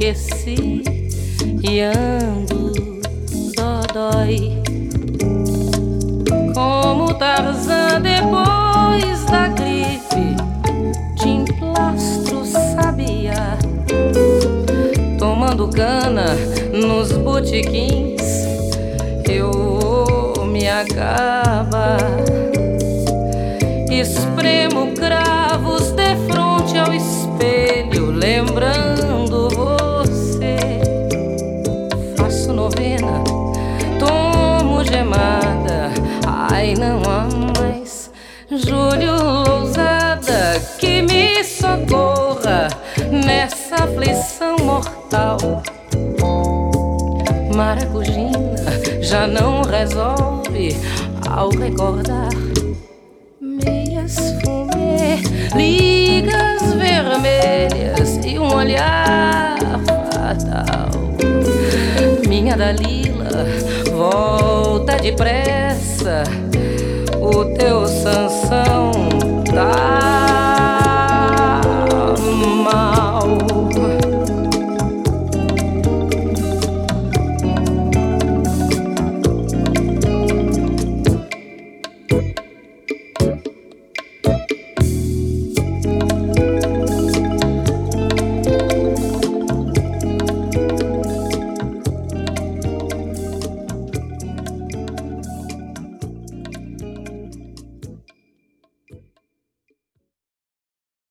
enlouqueci e ando dodói, como Tarzan depois da gripe, de emplastro sabia, tomando cana nos botequins. Eu vou me acabar, espremo cravos de frente ao espelho, lembrando você. Faço novena, tomo gemada, ai não há mais Júlio Lousada que me socorra nessa aflição mortal. Maracujina já não resolve ao recordar meias fumê, ligas vermelhas e um olhar fatal. Minha Dalila, volta depressa, o teu Sansão tá